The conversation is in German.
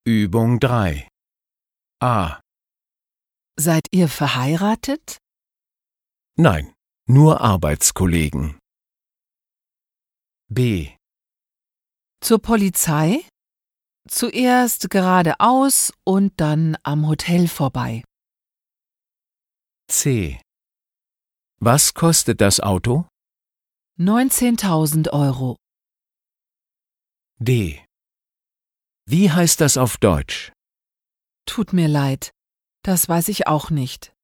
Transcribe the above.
Übung 3 A. Seid ihr verheiratet? Nein, nur Arbeitskollegen. B. Zur Polizei? Zuerst geradeaus und dann am Hotel vorbei. C. Was kostet das Auto? 19.000 Euro. D. Wie heißt das auf Deutsch? Tut mir leid, das weiß ich auch nicht.